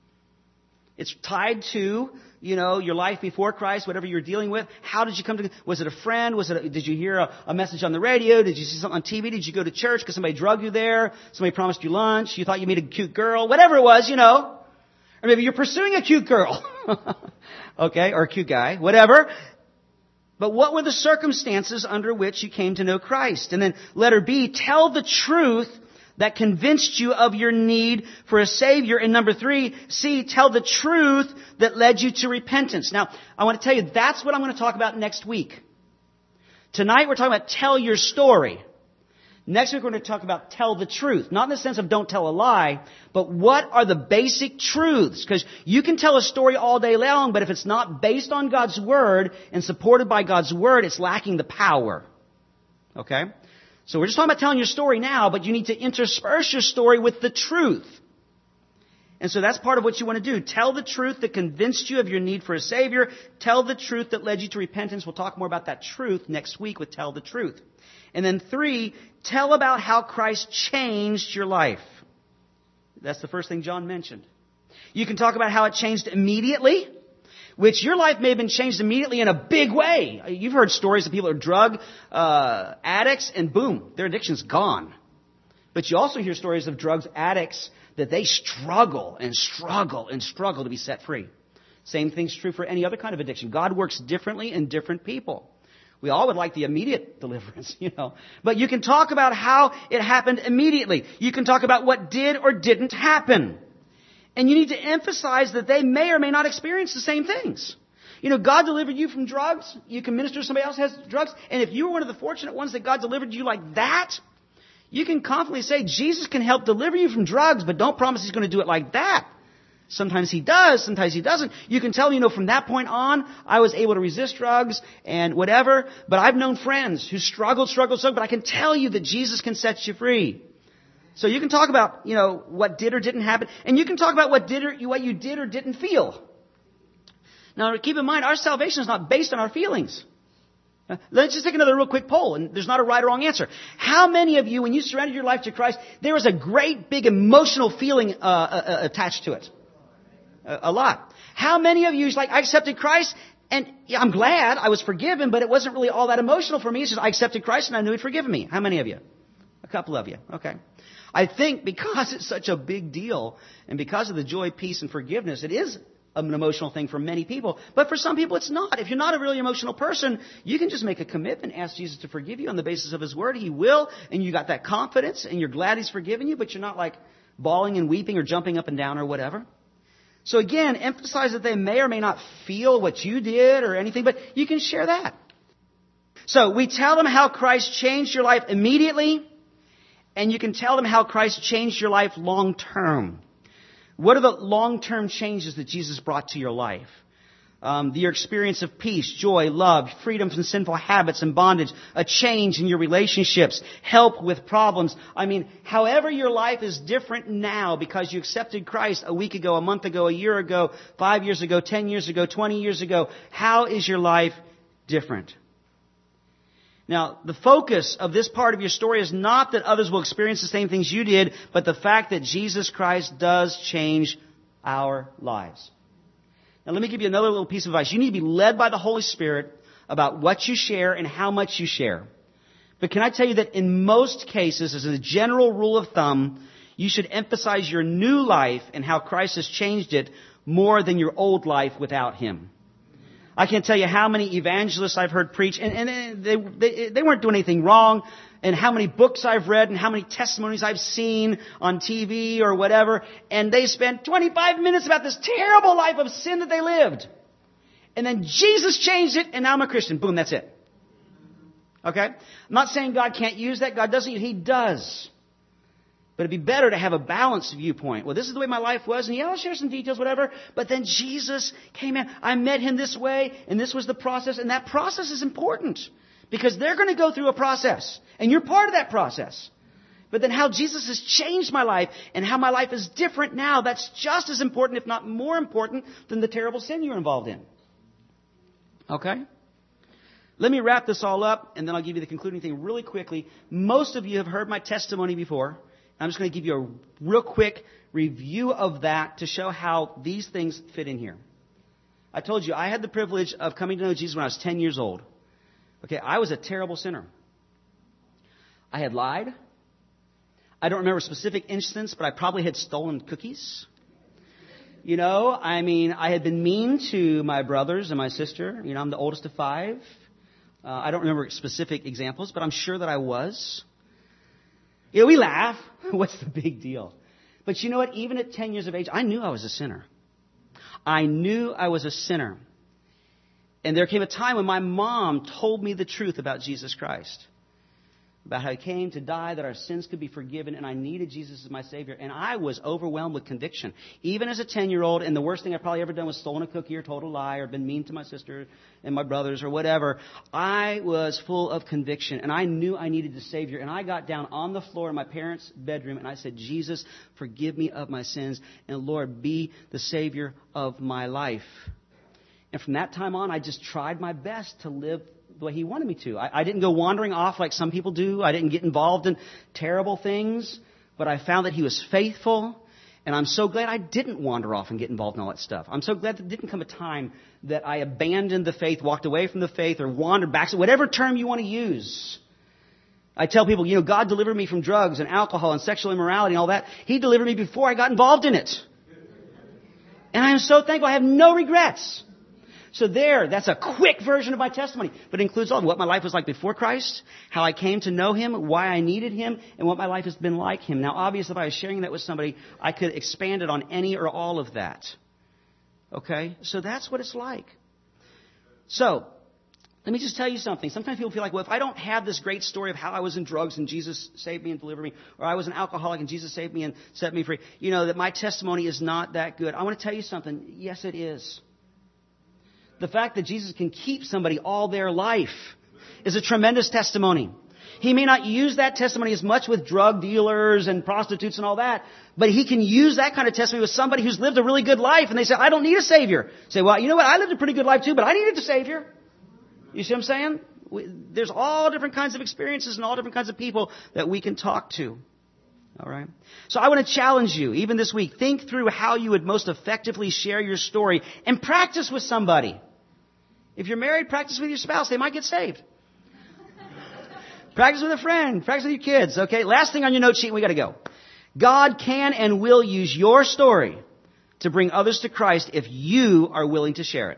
It's tied to, you know, your life before Christ, whatever you're dealing with. How did you come to, was it a friend? Was it, a, did you hear a, a message on the radio? Did you see something on T V? Did you go to church because somebody drug you there? Somebody promised you lunch? You thought you met a cute girl? Whatever it was, you know. Or maybe you're pursuing a cute girl. Okay, or a cute guy, whatever. But what were the circumstances under which you came to know Christ? And then letter B, tell the truth that convinced you of your need for a Savior. And number three, C, tell the truth that led you to repentance. Now, I want to tell you, that's what I'm going to talk about next week. Tonight, we're talking about tell your story. Next week, we're going to talk about tell the truth. Not in the sense of don't tell a lie, but what are the basic truths? Because you can tell a story all day long, but if it's not based on God's Word and supported by God's Word, it's lacking the power. Okay? So we're just talking about telling your story now, but you need to intersperse your story with the truth. And so that's part of what you want to do. Tell the truth that convinced you of your need for a Savior. Tell the truth that led you to repentance. We'll talk more about that truth next week with Tell the Truth. And then three, tell about how Christ changed your life. That's the first thing John mentioned. You can talk about how it changed immediately, which your life may have been changed immediately in a big way. You've heard stories of people who are drug uh, addicts, and boom, their addiction's gone. But you also hear stories of drugs addicts that they struggle and struggle and struggle to be set free. Same thing's true for any other kind of addiction. God works differently in different people. We all would like the immediate deliverance, you know. But you can talk about how it happened immediately. You can talk about what did or didn't happen. And you need to emphasize that they may or may not experience the same things. You know, God delivered you from drugs. You can minister to somebody else who has drugs. And if you were one of the fortunate ones that God delivered you like that, you can confidently say, Jesus can help deliver you from drugs, but don't promise He's going to do it like that. Sometimes He does, sometimes He doesn't. You can tell, you know, from that point on, I was able to resist drugs and whatever. But I've known friends who struggled, struggled, struggled. But I can tell you that Jesus can set you free. So you can talk about, you know, what did or didn't happen. And you can talk about what did or what you did or didn't feel. Now, keep in mind, our salvation is not based on our feelings. Uh, let's just take another real quick poll, and there's not a right or wrong answer. How many of you, when you surrendered your life to Christ, there was a great big emotional feeling uh, uh, attached to it? A, a lot. How many of you is like, I accepted Christ, and yeah, I'm glad I was forgiven, but it wasn't really all that emotional for me. It's just I accepted Christ, and I knew He'd forgiven me. How many of you? A couple of you. Okay. I think because it's such a big deal, and because of the joy, peace, and forgiveness, it is an emotional thing for many people. But for some people, it's not. If you're not a really emotional person, you can just make a commitment, ask Jesus to forgive you on the basis of His Word. He will, and you got that confidence, and you're glad He's forgiven you, but you're not like bawling and weeping or jumping up and down or whatever. So again, emphasize that they may or may not feel what you did or anything, but you can share that. So we tell them how Christ changed your life immediately, and you can tell them how Christ changed your life long term. What are the long-term changes that Jesus brought to your life? Um, your experience of peace, joy, love, freedom from sinful habits and bondage, a change in your relationships, help with problems. I mean, however your life is different now because you accepted Christ a week ago, a month ago, a year ago, five years ago, ten years ago, twenty years ago, how is your life different? Now, the focus of this part of your story is not that others will experience the same things you did, but the fact that Jesus Christ does change our lives. Now, let me give you another little piece of advice. You need to be led by the Holy Spirit about what you share and how much you share. But can I tell you that in most cases, as a general rule of thumb, you should emphasize your new life and how Christ has changed it more than your old life without Him. I can't tell you how many evangelists I've heard preach, and, and they, they, they weren't doing anything wrong, and how many books I've read, and how many testimonies I've seen on T V or whatever, and they spent twenty-five minutes about this terrible life of sin that they lived. And then Jesus changed it, and now I'm a Christian. Boom, that's it. Okay? I'm not saying God can't use that. God doesn't. He does. But it'd be better to have a balanced viewpoint. Well, this is the way my life was, and yeah, I'll share some details, whatever. But then Jesus came in. I met Him this way, and this was the process. And that process is important because they're going to go through a process, and you're part of that process. But then how Jesus has changed my life and how my life is different now, that's just as important, if not more important, than the terrible sin you're involved in. Okay? Let me wrap this all up, and then I'll give you the concluding thing really quickly. Most of you have heard my testimony before. I'm just going to give you a real quick review of that to show how these things fit in here. I told you I had the privilege of coming to know Jesus when I was ten years old. Okay, I was a terrible sinner. I had lied. I don't remember a specific instance, but I probably had stolen cookies. You know, I mean, I had been mean to my brothers and my sister. You know, I'm the oldest of five. Uh, I don't remember specific examples, but I'm sure that I was. You know, we laugh. What's the big deal? But you know what? Even at ten years of age, I knew I was a sinner. I knew I was a sinner. And there came a time when my mom told me the truth about Jesus Christ. About how He came to die, that our sins could be forgiven, and I needed Jesus as my Savior. And I was overwhelmed with conviction. Even as a ten-year-old, and the worst thing I've probably ever done was stolen a cookie or told a lie or been mean to my sister and my brothers or whatever. I was full of conviction, and I knew I needed the Savior. And I got down on the floor in my parents' bedroom, and I said, Jesus, forgive me of my sins, and Lord, be the Savior of my life. And from that time on, I just tried my best to live the way He wanted me to. I, I didn't go wandering off like some people do. I didn't get involved in terrible things. But I found that He was faithful. And I'm so glad I didn't wander off and get involved in all that stuff. I'm so glad there didn't come a time that I abandoned the faith, walked away from the faith, or wandered back. So whatever term you want to use. I tell people, you know, God delivered me from drugs and alcohol and sexual immorality and all that. He delivered me before I got involved in it. And I am so thankful. I have no regrets. So there, that's a quick version of my testimony. But it includes all what my life was like before Christ, how I came to know Him, why I needed Him, and what my life has been like Him. Now, obviously, if I was sharing that with somebody, I could expand it on any or all of that. Okay? So that's what it's like. So, let me just tell you something. Sometimes people feel like, well, if I don't have this great story of how I was in drugs and Jesus saved me and delivered me, or I was an alcoholic and Jesus saved me and set me free, you know, that my testimony is not that good. I want to tell you something. Yes, it is. The fact that Jesus can keep somebody all their life is a tremendous testimony. He may not use that testimony as much with drug dealers and prostitutes and all that, but He can use that kind of testimony with somebody who's lived a really good life and they say, I don't need a Savior. Say, well, you know what? I lived a pretty good life too, but I needed a Savior. You see what I'm saying? We, there's all different kinds of experiences and all different kinds of people that we can talk to. All right? So I want to challenge you, even this week, think through how you would most effectively share your story and practice with somebody. If you're married, practice with your spouse. They might get saved. Practice with a friend. Practice with your kids. Okay? Last thing on your note sheet, we got to go. God can and will use your story to bring others to Christ if you are willing to share it.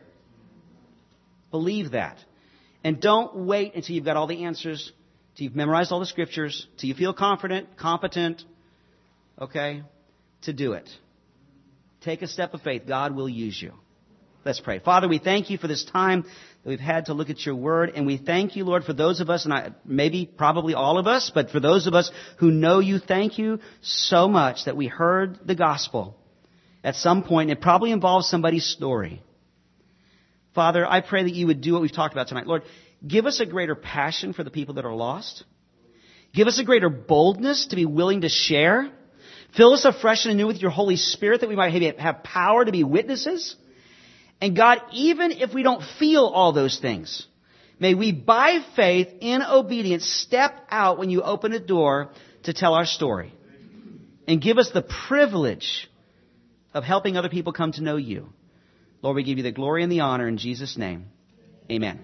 Believe that. And don't wait until you've got all the answers, till you've memorized all the scriptures, till you feel confident, competent, okay, to do it. Take a step of faith. God will use you. Let's pray. Father, we thank You for this time that we've had to look at Your Word. And we thank You, Lord, for those of us, and I, maybe probably all of us, but for those of us who know You, thank You so much that we heard the gospel at some point. It probably involves somebody's story. Father, I pray that You would do what we've talked about tonight. Lord, give us a greater passion for the people that are lost. Give us a greater boldness to be willing to share. Fill us afresh and anew with Your Holy Spirit that we might have power to be witnesses. And God, even if we don't feel all those things, may we by faith, in obedience, step out when You open a door to tell our story. And give us the privilege of helping other people come to know You. Lord, we give You the glory and the honor in Jesus' name. Amen.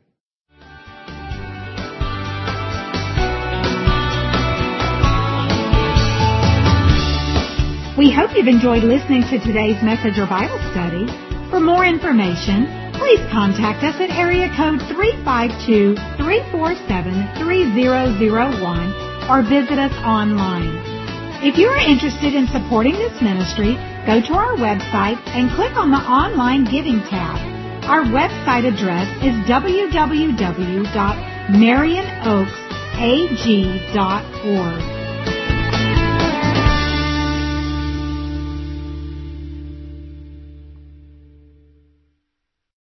We hope you've enjoyed listening to today's message or Bible study. For more information, please contact us at area code three five two, three four seven, three zero zero one or visit us online. If you are interested in supporting this ministry, go to our website and click on the Online Giving tab. Our website address is w w w dot marion oaks a g dot org.